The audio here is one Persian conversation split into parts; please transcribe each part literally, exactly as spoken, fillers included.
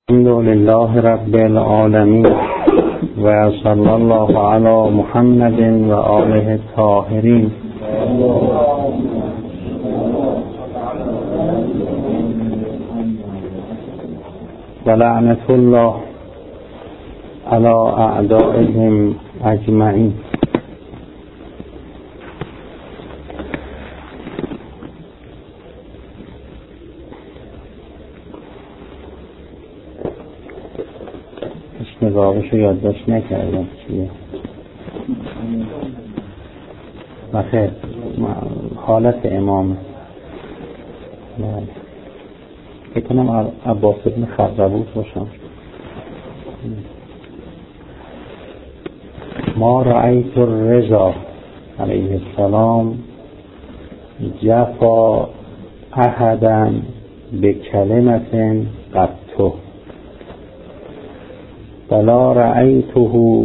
الحمد لله رب العالمين و صلی الله علی محمد و آله الطاهرین. و لعنت الله علی اعدائهم اجمعین. نگاهشو یادداشت نکردم چیه بخیر حالت امام بکنم عباس ابن خضربوط باشم. ما رأیت الرضا علیه السلام جفا احدا به کلمت قطو ولا رأیته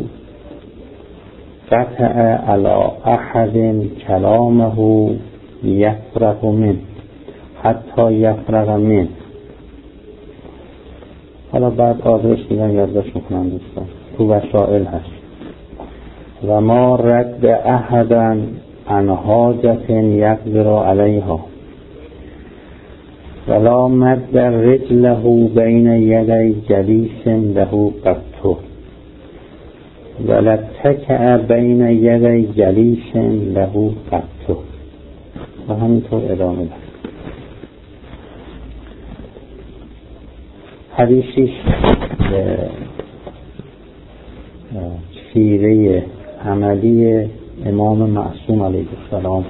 قطع علی احد کلامه یفرغ منه حتی یفرغ منه. حالا بعد آدرس دیگه یادداشت میکنم دوستان، تو وسائل هست. و ما رد احدا عن حاجت یقدر علیها ولا مد رجله بین یدی جلیس له قطو ولا تکع بین یدی جلیس له قطو. و همینطور ادامه دارد. حدیثی به سیره عملی امام معصوم علیه السلام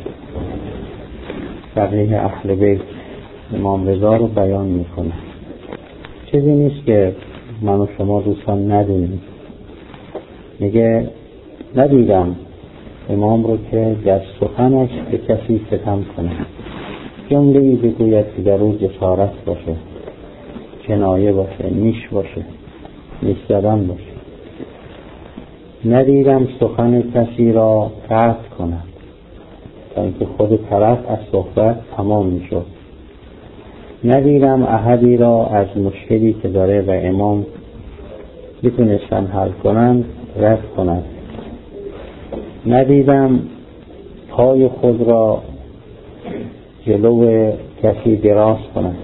فقیه اهل بیت امام رضا رو بیان میکنه. چیزی نیست که من و شما دوستان ندونیم. میگه ندیدم امام رو که در سخنش به کسی ستم کنه، جمله‌ای بگوید که در او جسارت باشه، کنایه باشه، نیش باشه، نیش زدن باشه. ندیدم سخن کسی را قطع کند تا اینکه خود طرف از صحبت تمام میشد. ندیدم احدی را از مشکلی که داره و امام میتونستن حل کنند رد کنند. ندیدم پای خود را جلو کسی دراز کنند.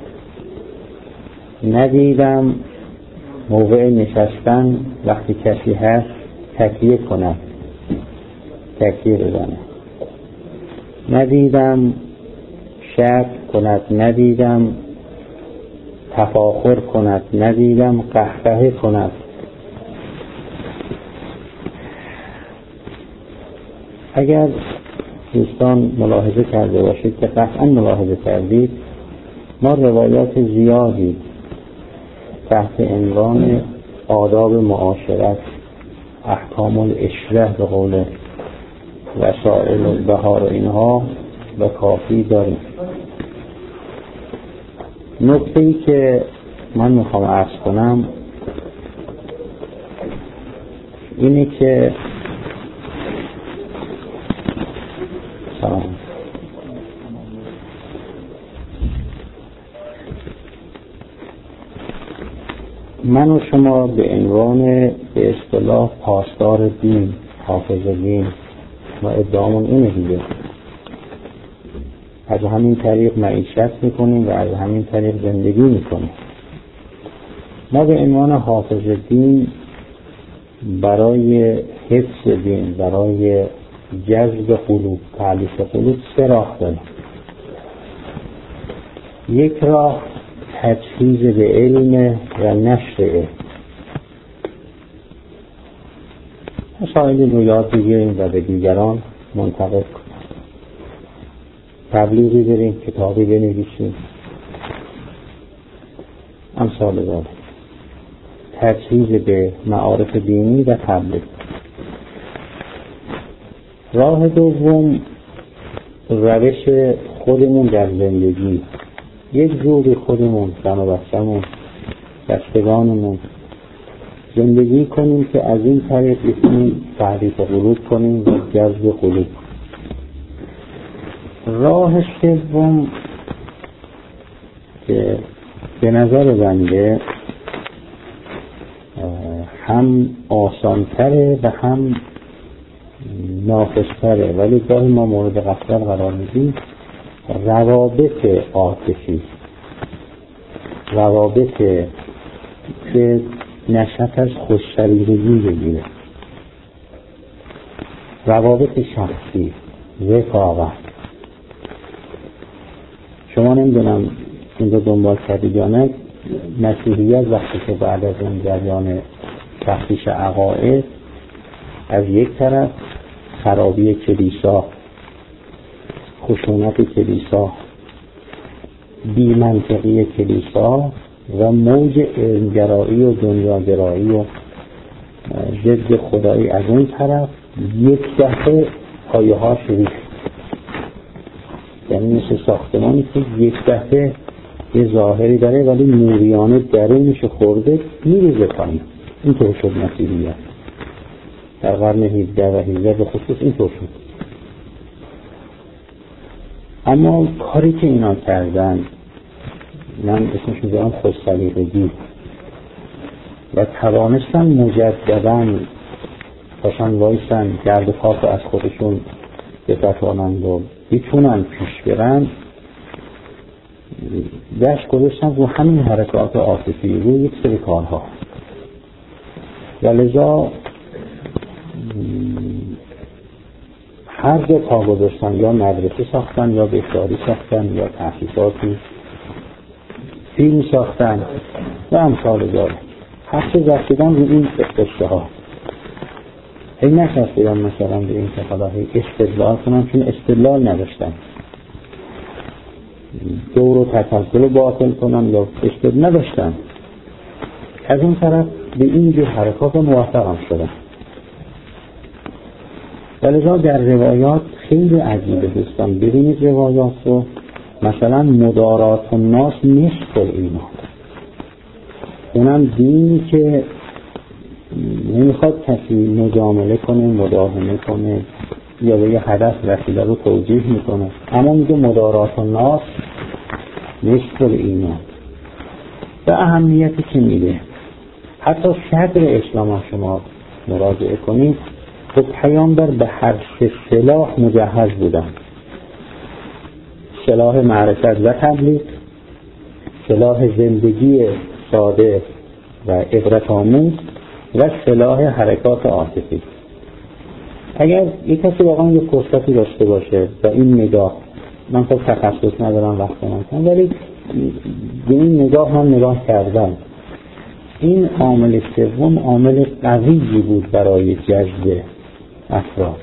ندیدم موقع نشستن وقتی کسی هست تکیه کند، تکیه بزنه. ندیدم شک کند، ندیدم تفاخر کند، ندیدم قهقهه کند. اگر دوستان ملاحظه کرده باشید که قطعا ملاحظه کردید، ما روایات زیادی تحت عنوان آداب معاشرت، احکام العشره به قول وسائل البهار و اینها به کافی داریم. نکته‌ای که من میخوام عرض کنم اینه که سلام من و شما به عنوان به اصطلاح پاسدار دین، حافظ دین و ادعامون اینه دیگه، از همین طریق معیشت میکنیم و از همین طریق زندگی میکنیم. ما به عنوان حافظ دین برای حفظ دین، برای جذب قلوب، تألیف قلوب سه راه داریم. یک راه تجهیز به علم و نشر علم. مسائلی رو یاد بگیریم و به دیگران منتقل کنیم. تبلیغی بریم، کتابی بنویسیم، امثال ذلك. تجهیز به معارف دینی و تبلیغ. راه دوم روش خودمون در زندگی، یک جوری خودمون، زن و بچه‌مون، بستگانمون زندگی کنیم که از این طریق بتونیم تحریف قلوب کنیم و جذب قلوب. راه سوم که به نظر بنده هم آسانتره و هم ناقصتره، ولی گاهی ما مورد غفلت قرار میدیم. روابط عاطفی، روابط که نشأت از خوش‌سلیقگی بگیره، روابط شخصی، رفاقت. شما نمیدونم این رو دنبال کردید یا نه، مسیحیت وقتی که بعد از اون جریان تفتیش عقاید از یک طرف خرابی کلیسا، خشونت کلیسا، بی‌منطقی کلیسا و موج علمگرایی و دنیاگرایی و ضد خدایی از اون طرف، یک دفعه پایه ها ریخت. یعنی مثل ساختمانی که یک دفعه یه ظاهری داره ولی موریانه درونش خورده میریزه پایین. اینطور شد مسیحیت در قرن هفدهم و هجدهم به خصوص اینطور شد. اما کاری که اینا کردن، من اسمش میذارم خوش‌سلیقگی، و توانستن مجدداً پاشن وایسن گرد و خاک از خودشون بتوانند و بتونن پیش برن، دست گذاشتن رو همین حرکات عاطفی، رو یک سری کارها. و لذا هر دو پا گذاشتن، یا مدرسه ساختن یا بهداری ساختن یا تحقیقاتی فیلم ساختن و امثال داره. هر چه زفتیدن رو این قصه ها، هی نشستیدن مثلا به این که هی استدلال کنن، چون استدلال نداشتن، دور و تسلسل رو باطل کنن یا استدلال نداشتن. از اون طرف به این جور حرکات موفق هم شدن. ولذا در روایات خیلی عجیبه دوستان، ببینید روایات رو، مثلا مدارات الناس نصف ایمان، اونم دینی که نمیخواد کسی مجامله کنه، مداهنه کنه یا به یه هدف رسیده رو توجیه میکنه، اما میگه مدارات الناس نصف ایمان. و اهمیتی که میده، حتی صدر اسلام شما مراجعه کنید، خب پیامبر به هر سه سلاح مجهز بودن: سلاح معرفت و تبلیغ، سلاح زندگی ساده و عبرت آموز، و سلاح حرکات عاطفی. اگر یک کسی واقعا یک فرصتی داشته باشه و این نگاه، من خب تخصص ندارم وقت نمیکنم، ولی به این نگاه هم نگاه کردم، این عامل سوم عامل قویی بود برای جذب افراد.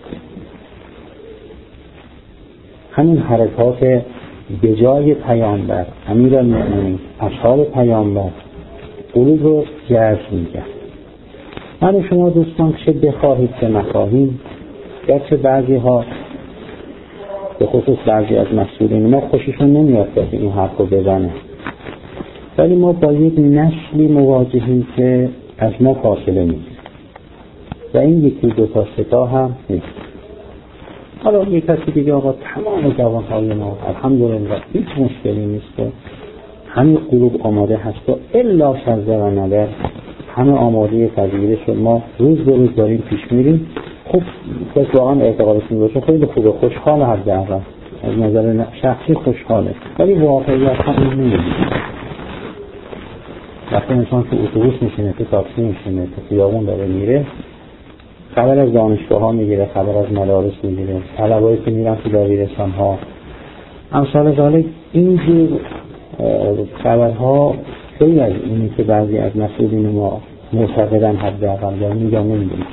همین حرکات بجای پیامبر، امیرالمؤمنین، اصحاب پیامبر، قلوب رو جذب می‌کرد. من شما دوستان چه بخواهید چه نخواهید، گرچه بعضی ها به خصوص بعضی از مسئولین ما خوششون نمیاد که این حرف رو بزنه، ولی ما با یک نسلی مواجهیم که از ما فاصله نیست و این یکی دو تا ستا هم نیست. حالا یک کسی دیگه آقا تمام جوانهای ما الحمدلله هیچ مشکلی نیست، همین قلوب آماده هست و الا شرزه و ندر همه آماده پذیرش، ما روز به روز داریم پیش میریم. خب کسی واقعا اعتقادشون باشه خیلی خوبه، خوشحال، حداقل از نظر شخصی خوشحاله، ولی واقعیت هم این نمیدید. وقتی انسان تو اتوبوس میشینه، تو تاکسی میشینه، تو خیابون داره میره، خبر از دانشگاه ها میگیره، خبر از مدارس میگیره، طلبایی که میرن تو دبیرستان ها، امثال ذالک. اینجور خبرها خیلی از اینی که بعضی از مسئولین ما معتقدن حداقل یا میگن نمیدونن،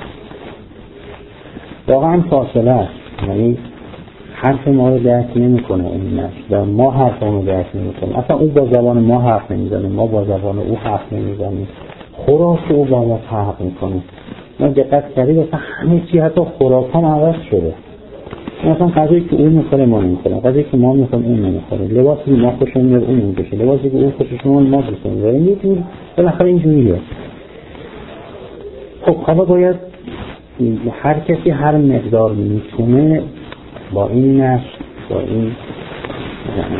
واقعا فاصله است. یعنی حرف ما رو درک نمیکنه این نسل و ما حرف ما رو درک نمیکنه. اصلا او با زبان ما حرف نمیزنه، ما با زبان او حرف نمیزنیم، خوراک او با ما فرق میکنه. ما دقت کردید اصلا همه چی، حتی خوراک هم عوض شده. مثلا غذایی که اون میخوره ما نمیخوریم، غذایی که ما میخوریم اون نمیخوره، لباسی که ما خوشمون میاد اون نمیپوشه، لباسی که اون خوشش میاد ما دوست نداریم. یه جور بالاخره اینجوریه. خب حالا باید هر کسی هر مقدار میتونه با این نسل، با این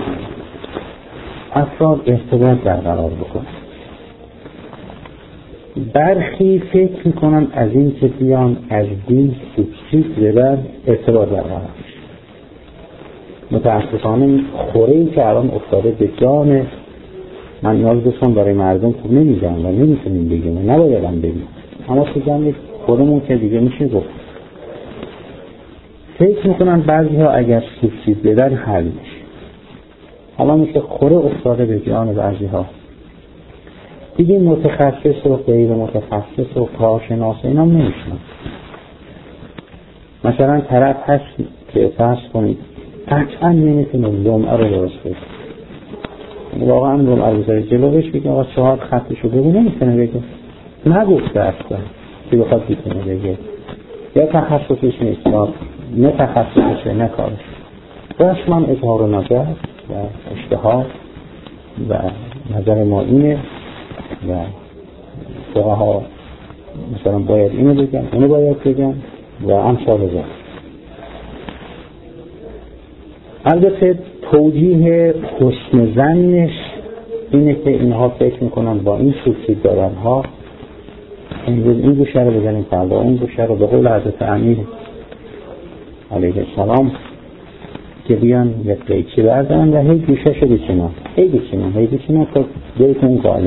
افراد ارتباط برقرار بکنه. برخی فکر میکنن از این که بیان از دین سوبسید ببر اعتبار برقرار میشه. متاسفانه خوره‌ای که الان افتاده به جان من نیاز بسون برای مردم خوب نمیگم و نمیتونیم بگیم و نباید هم بگیم، اما تو جمعی خودمون که دیگه میشه گفت. فکر میکنن بعضی ها اگر سوبسید بدن حل میشه. حالا میشه خوره افتاده به جان بعضی ها دیگه، متخصص و غیر متخصص و کارشناس اینا نمیشنن. مثلا طرف هست که فرض کنید قطعا نمیتونه لمعه رو درست بگه، واقعا لمعه رو بذاره جلوش بگه آقا چهار خطشو بگو، نمیتونه بگه، نگفته اصلا که بخواد بتونه بگه، یا تخصصش نیست یا نه تخصصشه نه کارش. باش من اظهار نظر و اشتهار و نظر ما اینه و فقها مثلا باید اینو بگم اینو باید بگم و امثال ذلک. البته توجیه حسن ظنش اینه که اینها فکر میکنن با این سوبسید دارن ها امروز این گوشه رو بزنیم فردا اون گوشه رو، به قول حضرت امیر علیه السلام که بیان یک قیچی بردارن و هی گوشه شو بچینن هی بچینن هی بچینن خب دیتون قاله.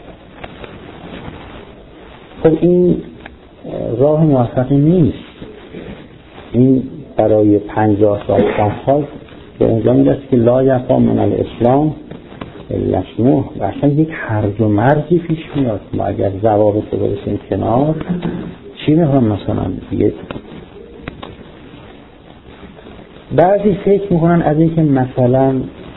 خب این راه موفقی نیست. این برای پنجاه سال سال به اونجا میرسه که لا یفا من الاسلام لشنوه و اصلا یک هرج و مرجی پیش میاد. ما اگر ضوابط رو برسیم کنار چی میخوام مثلا دیگه. بعضی فکر میکنن از این که مثلا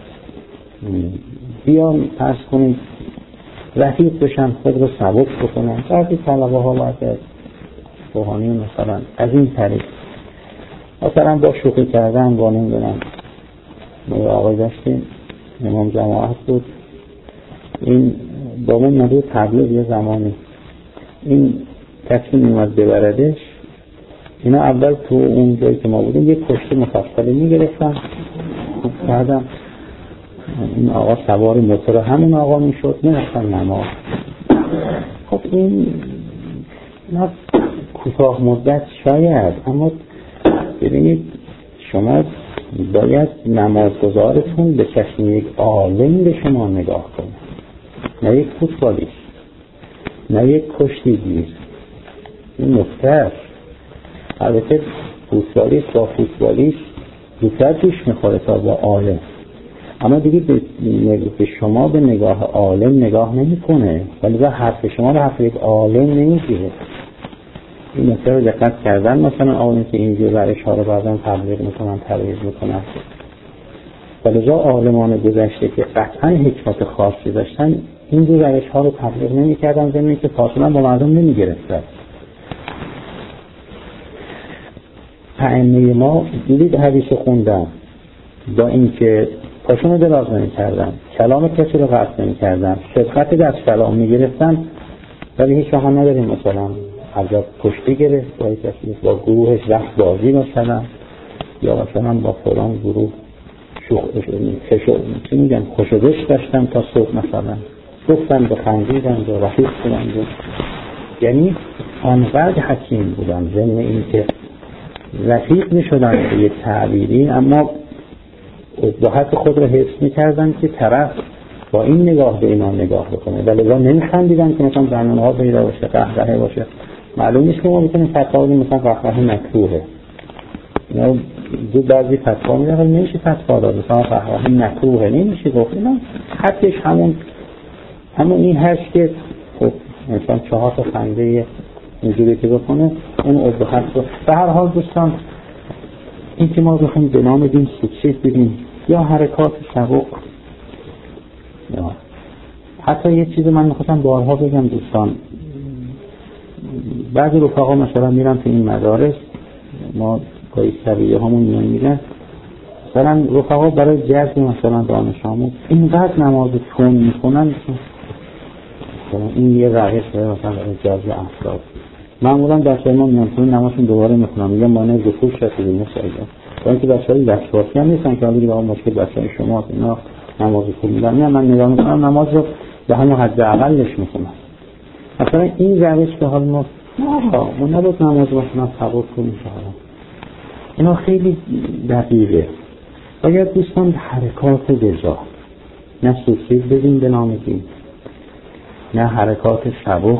بیان فرض کنید رفیق بشن خود رو سبک بکنن. بعضی طلبه ها باید روحانی مثلا از این طریق مثلا با شوخی کردن با نمیدونم ما آقای داشتیم امام جماعت بود، این با من ندو تبلیغ یه زمانی این کسی میومد ببردش، اینا اول تو اون جایی که ما بودیم یک کشتی مفصلی میگرفتن بعدم این آقا سوار موتور همون آقا میشد میرفتن نماز. خب این نه کوتاه مدت شاید، اما ببینید شما باید نمازگزارتون به چشم یک عالم به شما نگاه کنه، نه یک فوتبالیست نه یک کشتیگیر. این نکته است. البته فوتبالیست با فوتبالیست زودتر پیش میخوره تا با عالم، اما دیگه به شما به نگاه عالم نگاه نمی کنه، ولی با حرف شما به حرف یک عالم نمیگیره. این نکته رو دقت کردن مثلا آقایون که اینجور روش ها رو بعضا تبلیغ میکنن ترویج میکنن، ولی جا عالمان گذشته که قطعا حکمت خاصی داشتن اینجور روش ها رو تبلیغ نمیکردن، زمینی که فاصله با مردم نمیگرفتن. ائمه ما دیدید حدیث خوندن با اینکه پاشون دراز نمی کردن، کلام کسی رو قطع نمی کردن، صدقت دست کلام می گرفتن، ولی هیچ وقت نداریم مثلا عجب کشتی گرفت با کسی با گروهش رفت بازی مثلا یا مثلا با فلان گروه چی میگن خوشدش داشتن تا صبح مثلا گفتن به خندیدن و رفیق کنند. یعنی آنقدر حکیم بودن ضمن این که رفیق می شدن به یک تعبیری، اما ابهت خود رو حفظ می کردن که طرف با این نگاه به اینا نگاه بکنه، ولی لذا نمی خندیدن که مثلا برنامه ها پیدا باشه قهقهه باشه. معلوم نیست که ما بکنیم فتوا بدیم مثلا قهقهه مکروهه، اینا دو بعضی فتوا می دارن نمیشه فتوا داد مثلا قهقهه مکروهه نمیشه گفت. اینا حدش همون همون این هست که خب مثلا چهار تا خنده اینجوری که بکنه اون ابهت رو. به هر حال دوستان این که ما بخوایم به نام دین سوبسید بدیم یا حرکات سبک، یا حتی یه چیز من میخواستم بارها بگم دوستان، بعضی رفقا مثلا میرن تو این مدارس ما گاهی سویه همون میان میگن مثلا رفقا برای جذب مثلا دانش آموز اینقدر نماز تون میکنن مثلا این یه روش مثلا برای جذب افراد. معمولا بچه ما میانتون نمازشون دوباره میخونم میگم مانه دخول شد دیگه سایده، با اینکه بچه های دستواسی هم نیستن که بگید آقا مشکل بچه های شما اینا نماز خوب میدن، نه من نگاه میکنم نماز رو به همون حد اقلش میخونم. مثلا این روش که حال ما نه ما نباید نماز مثلا ثبات کنیم، اینا خیلی دقیقه. باید دوستان حرکات بجا، نه سوسیل بدیم به نام دین، نه حرکات سبک،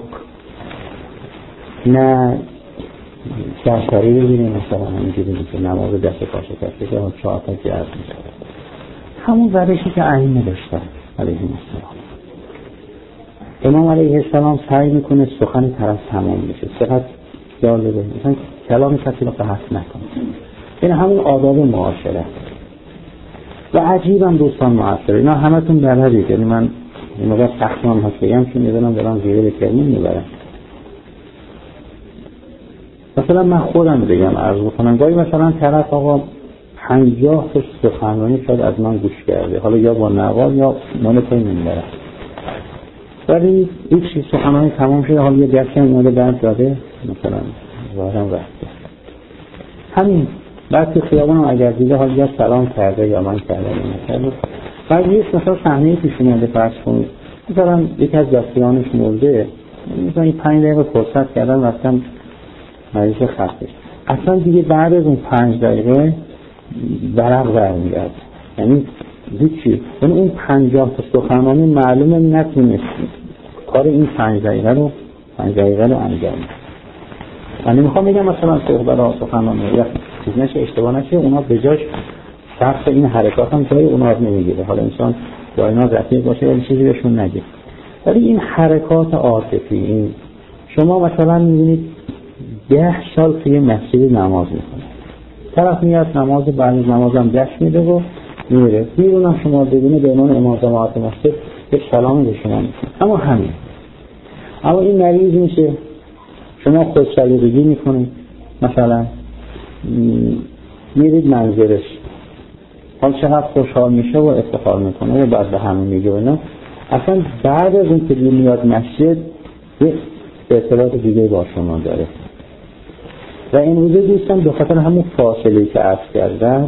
نه سرسری ببینیم مثلا همینجوری که نماز دست پاشه کسی که چهار تا جرد میشه، همون روشی که ائمه داشتن علیه السلام. امام علیه السلام سعی میکنه سخن طرف تمام بشه، چقدر جالبه، مثلا کلام کسی رو قطع نکنه. این همون آداب معاشرت و عجیبم دوستان معاصره. اینا همتون بلدید، یعنی من این موقع سختم هست بگم چون میدونم دارم زیره به کرمون میبرم. مثلا من خودم بگم عرض بکنم گاهی مثلا طرف آقا پنجاه تا سخنرانی شاید از من گوش کرده، حالا یا با نوار یا مانوتون میبرم، ولی یک چیز سخنرانی تمام شده، حالا یه دستی هم اومده برد داده مثلا ظاهرم رفته همین، بعد که خیابان هم اگر دیده حالا یا سلام کرده یا من کرده یا نکرده. بعد یه مثلا صحنه پیش اومده فرض کنید مثلا یک از دستیانش مرده، مثلا پنج دقیقه فرصت کردن رفتم مریض خستش، اصلا دیگه بعد از اون پنج دقیقه برق برمیگرد، یعنی هیچی، یعنی اون پنجاه تا سخنرانی معلومه نتونست کار این پنج دقیقه رو پنج دقیقه رو انجام بده. من نمیخوام بگم مثلا صحبت ها سخنرانی یا چیز نشه اشتباه نشه، اونا به جاش سخت این حرکات هم جای اونا نمیگیره، حالا انسان با اینا رفیق باشه ولی چیزی بهشون نگه. ولی این حرکات عاطفی، این شما مثلا میبینید ده سال توی مسجد نماز میکنه، طرف میاد نماز بعد از نماز هم دست میده و میره بیرون، هم شما ببینه به عنوان امام جماعت مسجد یک سلامی به شما میکنه، اما همین. اما این مریض میشه، شما خودسلیقگی میکنید، مثلا میرید منظرش، حال چقدر خوشحال میشه و افتخار میکنه و بعد به همه میگه و نه، اصلا بعد از اون که میاد مسجد یک ارتباط دیگه با شما داره. و این روزه دوستان به خاطر همون فاصله که عرض کردم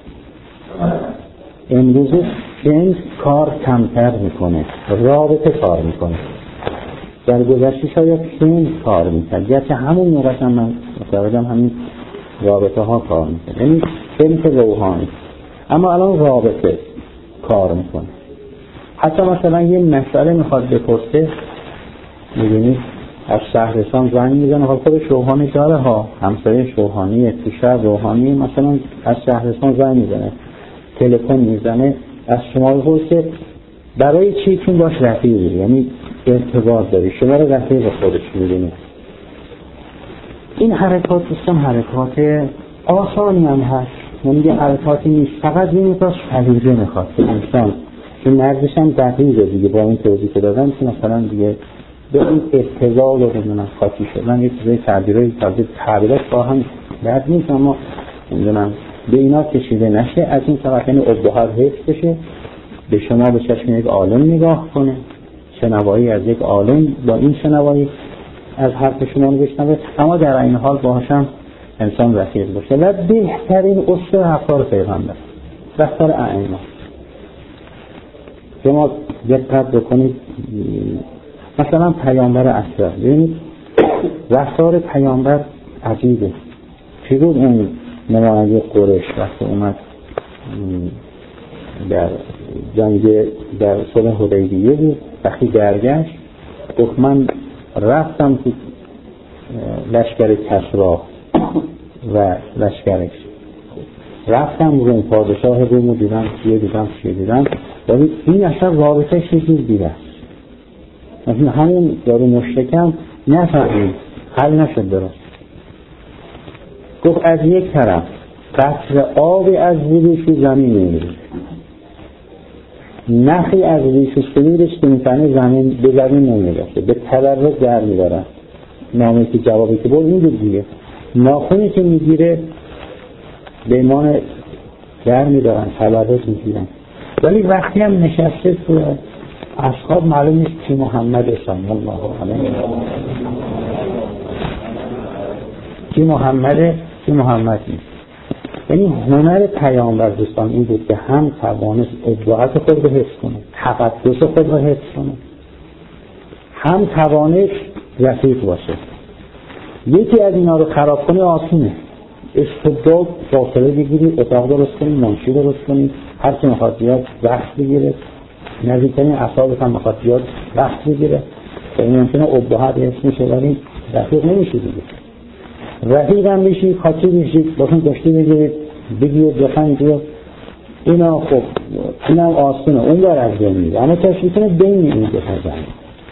امروزه سن کار کمتر میکنه، رابطه کار میکنه. در گذشته شاید سن کار میکنه، گرچه همون موقع هم من متوجهم همین رابطه ها کار میکنه، یعنی سن روحانی، اما الان رابطه کار میکنه. حتی مثلا یه مسئله میخواد بپرسه، میبینید از شهرستان زنگ میزنه، حال خودش روحانی داره ها، همسایه روحانیه، تو شهر روحانی، مثلا از شهرستان زنگ میزنه، تلفن میزنه، از شما بپرسه برای چی؟ چون باش رفیقی، یعنی ارتباط داری، شما رو رفیق خودش میدونه. این حرکات دوستان حرکات آسانی هم هست، یعنی یه حرکاتی نیست، فقط یه مقدار سلیقه میخواد که انسان که مرزش هم دقیقه دیگه، با این توضیح که دادم که مثلا دیگه به این اتزال رو نمیدونم خاطی شدن، یه چیزای تعبیرهای تازه تعبیرات با هم درد نیست، اما نمیدونم به اینا کشیده نشه، از این طرف یعنی ابهار حفظ بشه، به شما به چشم یک عالم نگاه کنه، شنوایی از یک عالم با این شنوایی از حرف شما رو بشنوه، اما در این حال باهاشم انسان رفیق باشه. و بهترین اصل رفتار پیغمبر، رفتار ائمه. شما دقت بکنید مثلا پیامبر اصلا، ببینید رفتار پیامبر عجیبه. چی بود اون نماینده قریش وقتی اومد در جنگ در صلح حدیبیه بود، وقتی برگشت گفت من رفتم تو لشکر کسرا و لشکرش، رفتم روم، پادشاه روم دیدم، چیه دیدم چیه دیدم، ولی این اصلا رابطه چیزی دیده مثلا همون دارو مشتکم نفهمید، حل نشد درست. گفت از یک طرف قطر آبی از زیرش زمین میمیره، نخی از ریشش کنیرش که میتنه زمین به زمین نمیرسه، به تبرک در میدارن. نامه که جوابی که بود این بود دیگه، ناخونی که میگیره به ایمان در میدارن، تبرک میگیرن. ولی وقتی هم نشسته تو اصحاب معلوم نیست که محمد صلی الله علیه و آله کی محمده کی محمد نیست. یعنی هنر پیامبر دوستان این بود که هم توانست ابداعات خود رو حفظ کنه، تقدس خود رو حفظ کنه، هم توانست رفیق باشه. یکی از اینا رو خراب کنی آسونه. استبداد فاصله بگیری، اتاق درست کنی، منشی درست کنی، هر کی میخواد بیاد وقت بگیره، نزدیکترین اصحابت هم میخواد بیاد وقت بگیره. این ممکنه ابهت اسمشه ولی رفیق نمیشه دیگه. رفیق هم بشی، خاطی بشی، باشون داشتی بگیرید، بگیرید بخند بیاد. اینا خب اینا هم آسونه، اون بر از بین میره، اما کاش میتونه بین این دو تا زنی.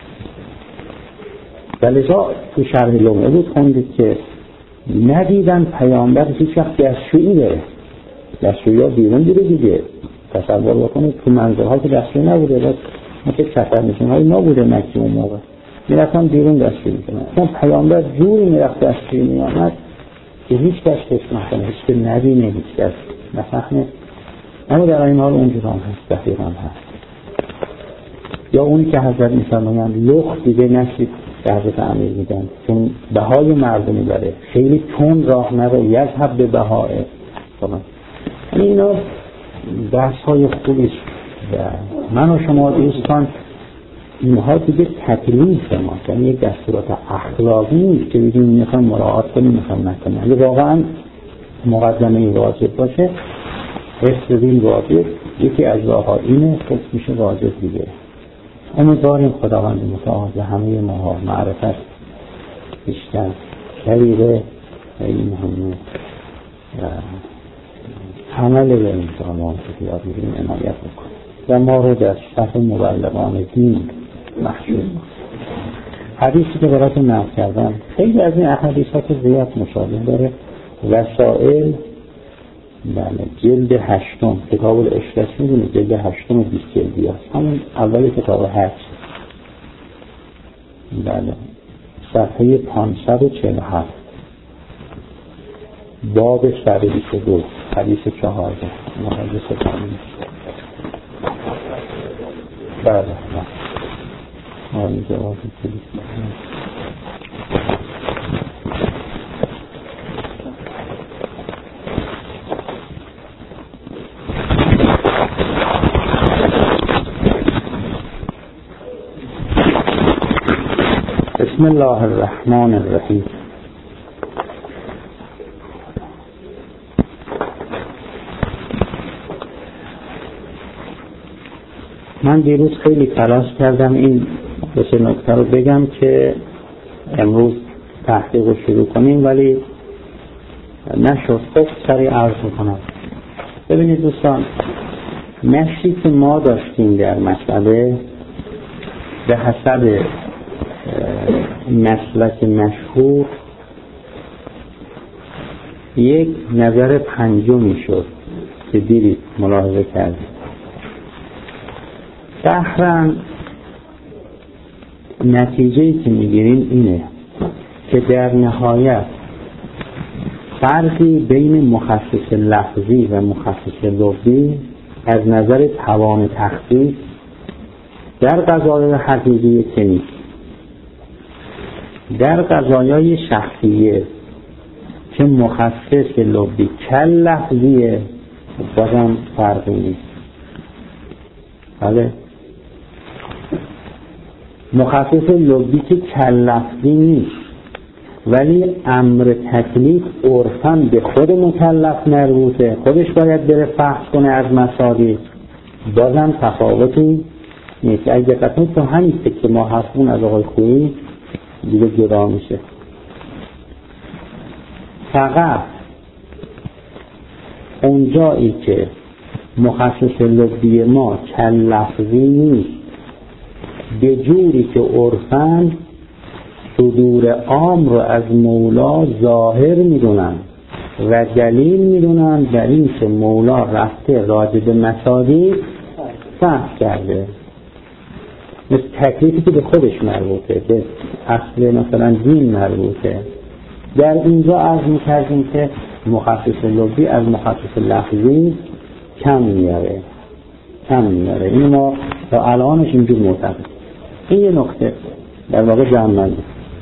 ولذا تو شرح لمعه بود خوندید که ندیدن پیامبر هیچ وقت دستشویی بره. دستشویی ها بیرون دیره دیگه. تصور بکنید تو منظرها که دستشویی نبوده، بس مثل سفر نشون هایی نبوده مکه اون موقع میرفتن بیرون دستشویی کنن. اصلا پیامبر جوری میرفت دستشویی میامد که هیچ کس حس نکنه، هیچ که نبینه، هیچ کس نفهمه. اما در این حال اونجور هم هست، دقیقا هست. یا اونی که حضرت میفرمایند لخت دیگه نشید که حضرت امیر میگن چون بهای مردمی داره، خیلی تون راه نرو، یذهب به بهای. یعنی اینا بحث های خوبیست. من و شما دوستان اینها دیگه تکلیف ما، یعنی یک دستورات اخلاقی نیست که بگیم میخوام مراعات کنیم میخوام نکنیم. اگه واقعا مقدمه واجب باشه، حفظ دین واجب، یکی از راه‌ها اینه، خب میشه واجب دیگه. امیدواریم خداوند متعال همه ما معرفت بیشتر شریره این همه عمل به این سامان که یاد میگیریم عنایت بکنیم و ما رو در صف مبلغان دین محشور. حدیثی که براتون نقل کردم خیلی از این احادیثات زیاد مشابه داره. وسائل بله جلد هشتم کتاب الاشرس میدونید جلد هشتم بیست جلدی هست، همون اول کتاب هشت بله صفحه پانصد و چهل و هفت باب صد و بیست و دو حدیث چهارده محادث ستانی بله بله آنی جواب کنید. بسم الله الرحمن الرحیم. من دیروز خیلی تلاش کردم این دو سه نکته رو بگم که امروز تحقیق رو شروع کنیم ولی نشد. خب سریع عرض میکنم. ببینید دوستان، نشی که ما داشتیم در مسئله به حسب مسلک مشهور یک نظر پنجمی شد که دیدید ملاحظه کردید. ظاهراً نتیجه‌ای که میگیریم اینه که در نهایت فرقی بین مخصص لفظی و مخصص لفظی از نظر توان تخصیص در قضایای حقیقی که نیست. در قضایای شخصیه که مخصص لفظی کل لفظیه بازم فرقی نیست. بله مخصص لفظی که کل لفظی نیست ولی امر تکلیف عرفاً به خود مکلف مربوطه، خودش باید بره فحص کنه از مصادیق، بازم تفاوتی نیست. اگه دقت کنید تو همین که ما حرفون از آقای خویی دیگه جدا میشه. فقط اونجایی که مخصص لفظی ما کل لفظی نیست به جوری که عرفاً صدور عام رو از مولا ظاهر میدونن و دلیل میدونن در این که مولا رفته راجع به مصادیق فحص کرده، مثل تکلیفی که به خودش مربوطه، به اصل مثلا دین مربوطه. در اینجا عرض میکردیم که مخصص لفظی از مخصص لفظی کم میاره کم میاره این ما تا الانش اینجور معتقد. این یه نکته در واقع جمع.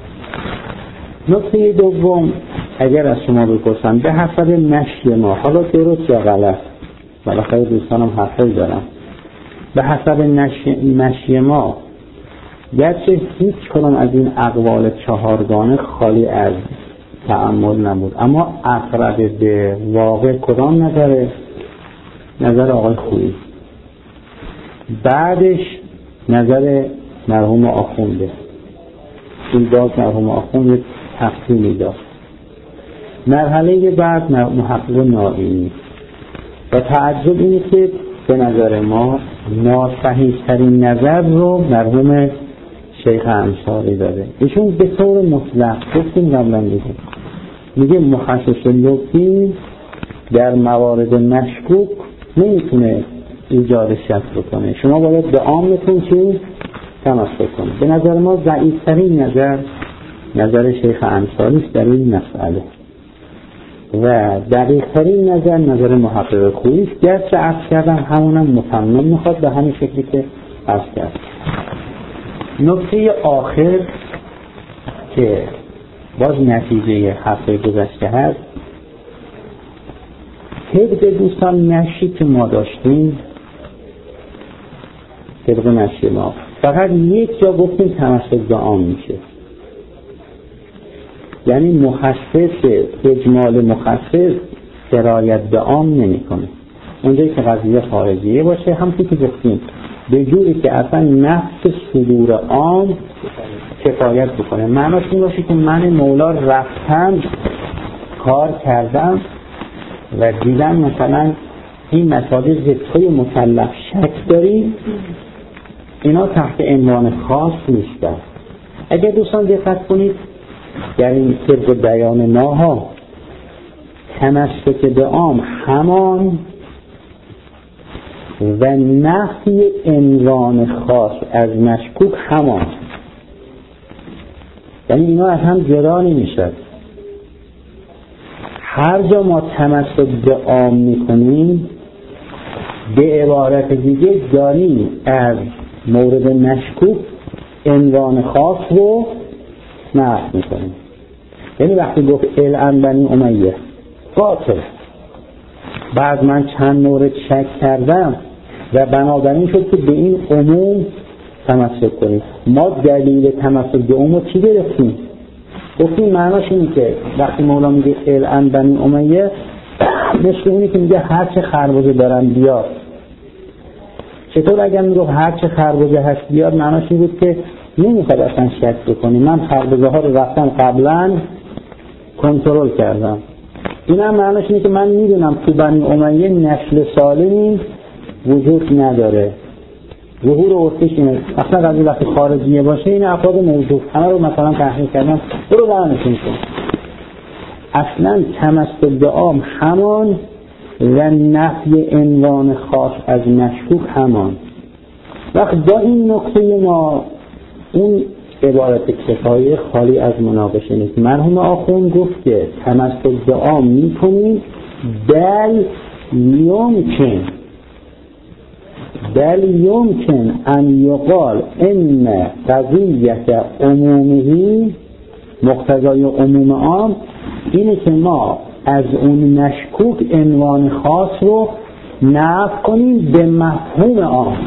نکته دوم، اگر از شما بپرسم به حسب مشی ما، حالا درست یا غلط، بالاخره دوستانم حرفی دارم، به حسب مشی ما گرچه هیچ کدام از این اقوال چهارگانه خالی از تأمل نبود، اما اقرب به واقع کدام نظره؟ نظر آقای خویی. بعدش نظر مرحوم آخونده. این باز مرحوم آخونده تفصیلی داشت. مرحله بعد محقق نائینی. و تعجب اینه که به نظر ما ناصحیح ترین نظر رو مرحوم شیخ انصاری داده. ایشون به طور مطلق گفتیم قبلا دیگه میگه مخصص لفظی در موارد مشکوک نمیتونه ایجاد شک بکنه، شما باید به عامتون چی؟ تمسک کنید. به نظر ما ضعیف‌ترین نظر نظر شیخ انصاری است در این مسئله و دقیق‌ترین نظر نظر محقق خویی است. گرچه عرض کردم همونم متمم میخواد به همین شکلی که عرض کردم. نکته آخر که باز نتیجه هفته گذشته هست، طبق دوستان نشی که ما داشتیم، طبق نشی ما فقط یک جا گفتیم تمسک به عام میشه، یعنی مخصص اجمال مخصص سرایت به عام نمیکنه. اونجایی که قضیه خارجیه باشه همونطور که گفتیم به جوری که اصلا نفس صدور عام کفایت بکنه. معناش این باشه که من مولا رفتم کار کردم و دیدم مثلا این مسائل ضدهای مطلق شک داری، اینا تحت عنوان خاص نیستن. اگر دوستان دقت کنید در این طبق بیان ماها تمسک به عام همان و نفی عنوان خاص از مشکوک همان، یعنی اینا از هم جدا نمیشد. هر جا ما تمسک به عام میکنیم به عبارت دیگه داریم از مورد مشکوک عنوان خاص رو نفی میکنیم. یعنی وقتی گفت الان بنی امیه باطل، بعد من چند مورد شک کردم و بنابراین شد که به این عموم تمسک کنیم. ما دلیل تمسک به عموم چی گرفتیم؟ گفتیم معناش اینه که وقتی مولا میگه الان بنی امیه مثل اونی که میگه هر چه خربزه دارن بیار. چطور اگر میگه هر چه خربزه هست بیار، معناش این بود که نمیخواد اصلا شک بکنی، من خربزه ها رو رفتم قبلا کنترل کردم. این هم معناش اینه که من میدونم تو بنی امیه نسل سالمی وجود نداره، ظهور ارتش اینه. اصلا قضیه وقتی خارجیه باشه این افراد موجود همه رو مثلا تحقیق کردن برو برنشون کن. اصلا تمسک به عام همان و نفی عنوان خاص از مشکوک همان. وقت با این نکته ما اون عبارت کفایه خالی از مناقشه نیست. مرحوم آخوند گفت که تمسک به عام میکنیم بل یمکن بل یمکن ان یقال ان قضیت عمومی، مقتضای عموم عام اینه که ما از اون مشکوک عنوان خاص رو نفی کنیم به مفهوم عام.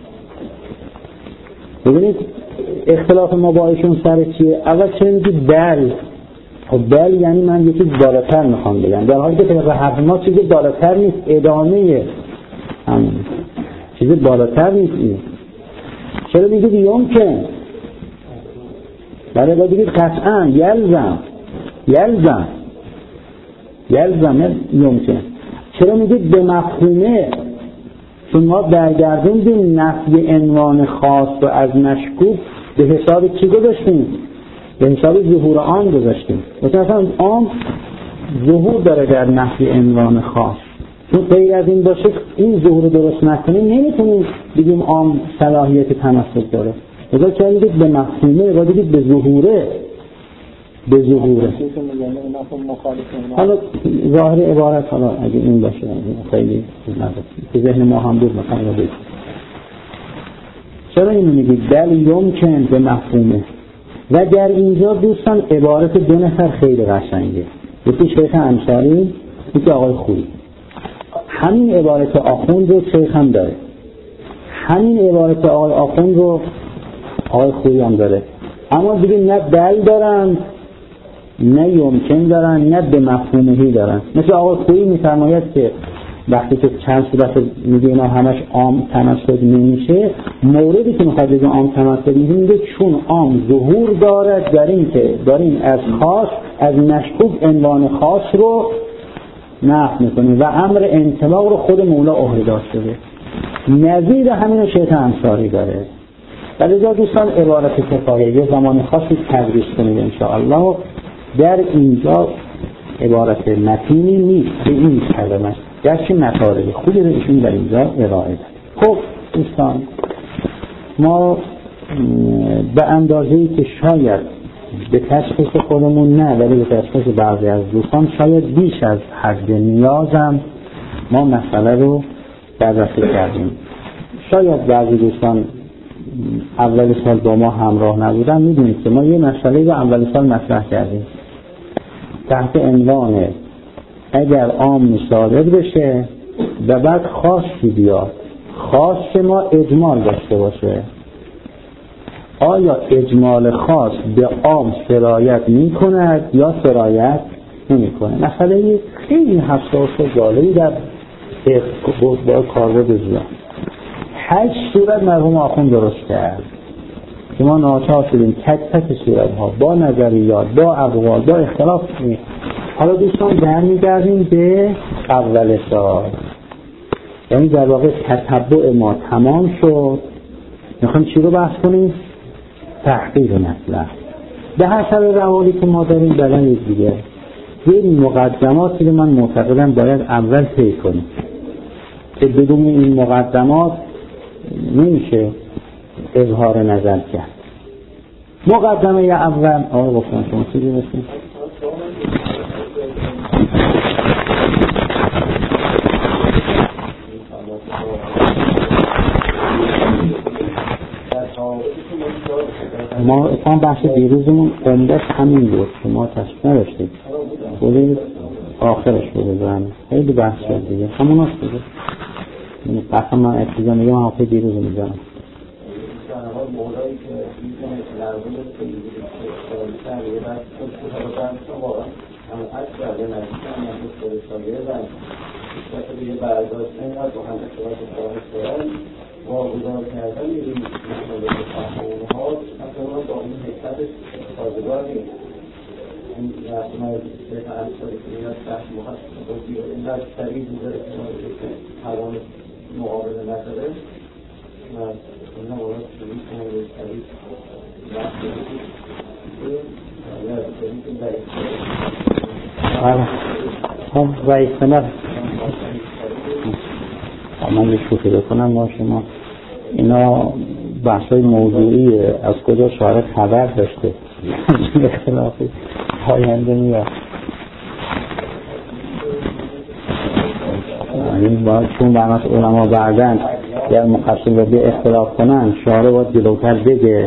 ببینید اختلاف ما با ایشون سر چیه؟ اول چه میگی بل، خب بل یعنی من یکی بالاتر میخوام بگم، در حالی که طبق حرف ما چیزی بالاتر نیست، ادامه همون چیزی بالاتر نیست. این چرا میگید یمکن؟ برای با بگید قطعا یلزم یلزم یلزم یمکن. چرا میگید به مفهومه؟ چون ما برگردوندیم نفی عنوان خاص و از مشکوک به حساب چی گذاشتیم؟ به حساب ظهور عام گذاشتیم. مثلا عام ظهور داره در نفی عنوان خاص، چون غیر از این باشه این ظهور درست نکنیم نمیتونیم بگیم عام صلاحیت تمسک داره. اذا چرا میگید به مفهومه و بگید به ظهوره به ظهوره. حالا ظاهر عبارت حالا اگه این باشه خیلی که ذهن ما هم بود مثلا بگید چرا اینو میگید بل یمکن به مفهومه. و در اینجا دوستان عبارت دو نفر خیلی قشنگه، یکی شیخ انصاری یکی آقای خویی. همین عبارت آخوند رو شیخ هم داره، همین عبارت آقای آخوند رو آقای خویی هم داره، اما دیگه نه دل دارن نه یمکن دارن نه به مفهومهی دارن. مثل آقای خویی میفرماید که وقتی که چند صورت میگه اینا همش عام تمثل نمیشه، موردی که میخواد بگه عام تمثل میگه چون عام ظهور دارد در این که داریم از خاص از مشکوک عنوان خاص رو نفی میکنیم و امر انطلاق رو خود مولا عهده داشته شده. نظیر همین شیخ انصاری داره. لذا دوستان عبارت کفایه یه زمان خاصی تدریس کنید انشاءالله. در اینجا عبارت متینی نیست، به این کلمه است، گرچه مطالب خوبی رو ایشون در اینجا ارائه داد. خب دوستان، ما به اندازه‌ای که شاید به تشخیص خودمون نه ولی به تشخیص بعضی از دوستان شاید بیش از حد نیازم ما مسئله رو بررسی کردیم. شاید بعضی دوستان اول سال با ما همراه نبودن، میدونید که ما یه مسئله رو اول سال مطرح کردیم تحت عنوان اگر عام صادر بشه و بعد خاصی بیاد، خاص ما اجمال داشته باشه، آیا اجمال خاص به عام سرایت می کند یا سرایت نمی کند؟ مسئله خیلی حساس و جالبی در با کاربرد زیاد. هشت صورت مرحوم آخوند درست کرد که ما ناچار شدیم تک تک صورت ها با نظریات با اقوال با اختلاف کنیم. حالا دوستان برمیگردیم به اول سال، یعنی در واقع تتبع ما تمام شد. میخوایم چی رو بحث کنیم؟ تحقیق مطلب به حسب روالی که ما داریم. بلند دیگه یه مقدماتی رو من معتقدم باید اول طی کنیم که بدون این مقدمات نمیشه اظهار نظر کرد. مقدمه یا اول آقا گفتم شما چیزی بسید ما اتفاقا بحث دیروزمون عمدش همین بود که ما تشکیل نداشتیم، بودید آخرش بوده برم خیلی بحث شد دیگه، همون هست دیگه. قسم من اتفاقا میگم من حافظ دیروز میزنم واگذار کردن این مسئله تفاهم ها مثلا با این حکمتش سازگار نیست. این رسمه شیخ انصاری که میاد تحت محصول بودی و این دست سریع بوده که توان مقابله نداره و این نمارات شروع کنه به سریع رفت بودید یا بسیارید این در اختیار و اختیار من یه شوخی بکنم با شما. اینا بحثای موضوعی از کجا شاعر خبر داشته به خلافی پاینده میاد. این باید چون برناس علما بعدن یا مقصد رو به اختلاف کنن شاعر باید جلوتر بگه.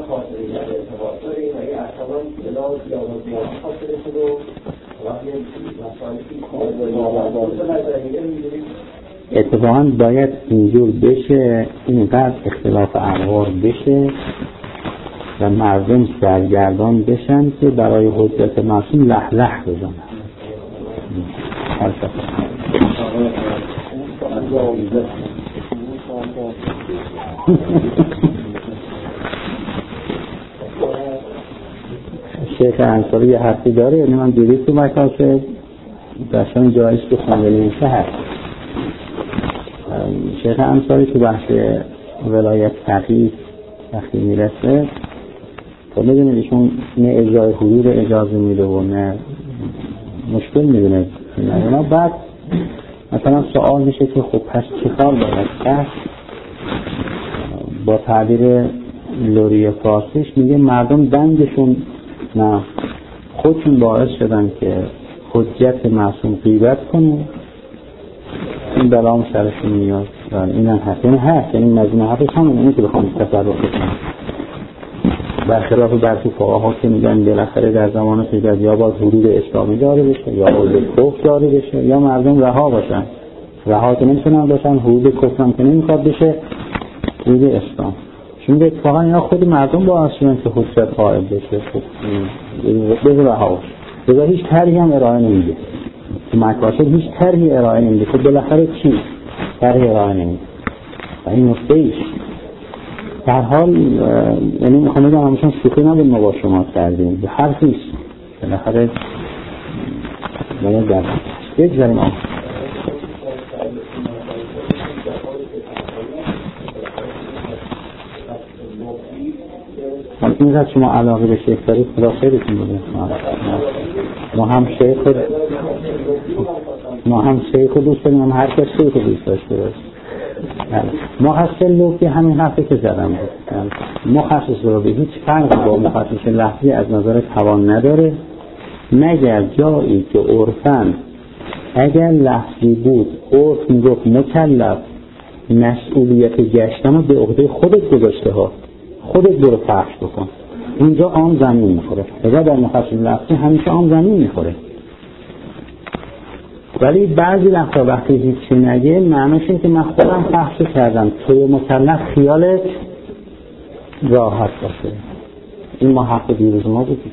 اتفاقاً باید اینجور بشه، اینقدر اختلاف اقوال بشه و مردم سرگردان بشن که برای حجت معصوم لح لح بزنن. شیخ انصاری یه حرفی داره، یعنی من دیدید تو مکاسه داشتن جایش که خونده نمیشه هست. شیخ انصاری تو بحث ولایت فقیه وقتی میرسه تو میدونه ایشون نه اجرای حدود اجازه میده و نه مشکل میدونه. بعد مثلا سوال میشه که خب پس چی کار باید کرد؟ با تعبیر لوری فارسیش میگه مردم دنگشون نه خودشون باعث شدن که حجت معصوم غیبت کنه، این بلام سرشون میاد. این هم هست، این هست، یعنی مجموعه حرفش همون اینه که بخوام تصرف کنم. برخلاف برخی فقها که میگن بالاخره در زمان پیدایش یا باید حدود اسلامی جاری بشه یا حدود کفر جاری بشه یا مردم رها باشن. رها که نمیتونن باشن، حدود کفر هم که نمیخواد بشه، حدود اسلام. چون اتفاقا اینا خود مردم با اصلا که حجت قائل بشه بذار رها بذار هیچ طرحی هم ارائه نمیده تو مکاسب هیچ طرحی ارائه نمیده خب بالاخره چی؟ طرحی ارائه نمیده و این نقطه ایش در حال یعنی میخوام بگم همشون شوخی نبود ما با شما کردیم به حرفیست بالاخره باید در بگذاریم آن این قدر شما علاقه به شیخ دارید خدا خیرتون بوده ما هم شیخ ما هم شیخ دوست داریم هم هر کس شیخ دوست داشته باشه مخصص لفظی همین حرفی که زدم بود مخصص رو به هیچ فرق با مخصص لفظی از نظر توان نداره مگر جایی که عرفاً اگر لفظی بود عرف میگفت مکلف مسئولیت گشتن رو به عهده خودت گذاشته ها خودت برو پخش بکن اونجا عام زمین میخوره اگر در مخصص لفظی همیشه عام زمین میخوره ولی بعضی وقتا وقتی هیچی نگه معنیش این که من خودم پخش کردم توی مکلف خیالت راحت باشه این ما حق دیروز ما بودیم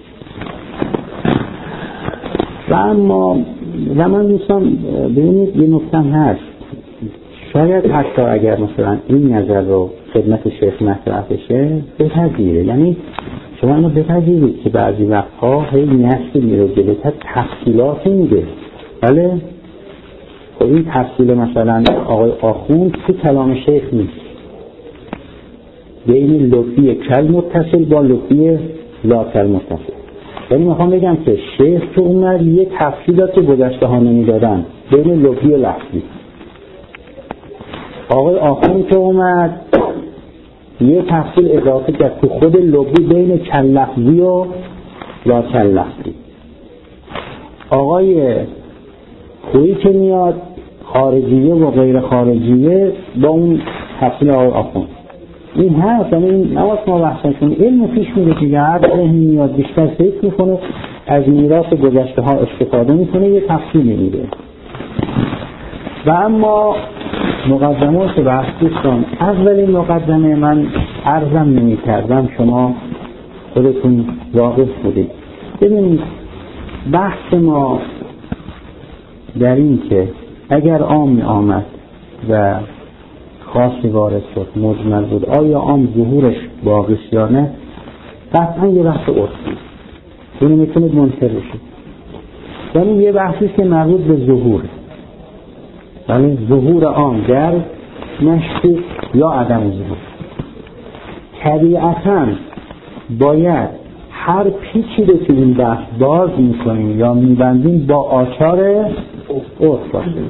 و اما و من دوستان ببینید یه نکته هست شاید حتی اگر مثلا این نظر رو خدمت شیخ مطرح بشه بپذیره یعنی شما اینو بپذیرید که بعضی وقتها هی نسل میره جلوتر تفصیلاتی میده بله خب این تفصیل مثلا آقای آخوند تو کلام شیخ نیست بین لفظی کل متصل با لفظی لا کل متصل یعنی میخوام بگم که شیخ تو اومد یه تفصیلات گذشته ها نمیدادن بین لفظی و لفظی آقای آخوند تو اومد یه تفصیل اضافه کرد تو خود لفظی بین کل لفظی و لا کل لفظی آقای خویی که میاد خارجیه و غیر خارجیه با اون تفصیل آقای آخوند این هست یعنی این نواز ما بحثن کنیم علم پیش میده که هر ذهنی میاد بیشتر فکر میکنه از میراث گذشته ها استفاده میکنه یه تفصیل میده و اما مقدمات بحث دوستان اولین مقدمه من عرضم نمی کردم شما خودتون واقف بودید ببینید بحث ما در این که اگر عام آمد و خاصی وارد شد مجمل بود آیا عام ظهورش باقیست یا نه قطعا یه بحث عرفی اینو میتونید منکر بشید یعنی یه بحثیست که مربوط به ظهور یعنی ظهور عام در مشکوک یا عدم ظهور طبیعتاً باید هر پیچی رو که این بحث باز میکنیم یا میبندیم با آچار عرف باشیم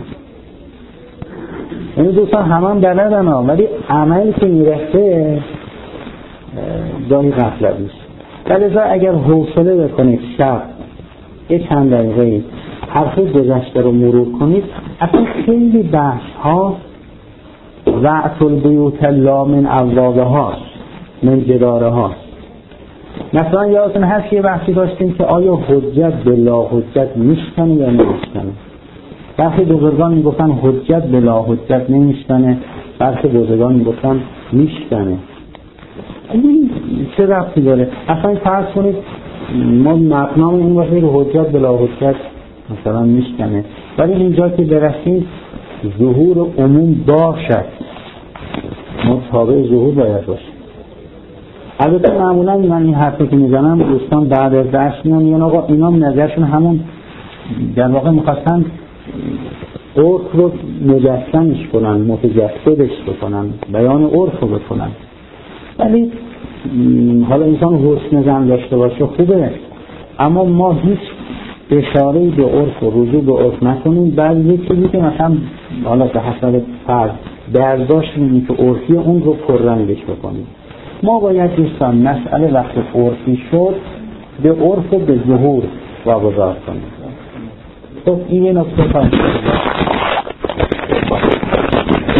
یعنی دوستان همه بلدن ها ولی عملی که میرسه گاهی غفلت نیست ولی اگر حوصله بکنید شب یه چند دقیقه حرف گذشته رو مرور کنید اصلا خیلی بحث ها وعت البیوت لا من ابوابه هاست من جداره هاست مثلا یادتون هست یه بحثی داشتیم که آیا حجت بلا حجت میشکنه یا نمیشکنه برخی بزرگان میگفتن حجت بلا حجت نمیشکنه برخی بزرگان میگفتن میشکنه این چه ربطی داره اصلا فرض کنید ما مبنام این باشه که حجت بلا حجت مثلا میشکنه ولی اینجا که برسیم ظهور عموم باشد مطابق ظهور باید باشه البته معمولا من این حرفی که میزنم دوستان بعد از درس میان میگن آقا اینا نظرشون همون در واقع میخواستن عرف رو مجسمش کنن متجسدش بکنن بیان عرف رو بکنن ولی حالا انسان حسن ظن داشته باشه خوبه اما ما هیچ اشاره‌ای به عرف و رجوع به عرف نکنیم بعد یه چیزی که مثلا حالا به حسب فرد برداشت می‌کنیم که عرفی اون رو پررنگش بکنیم ما باید دوستان مسئله وقت عرفی شد به عرف و به ظهور واگذار کنیم خب این یه نکته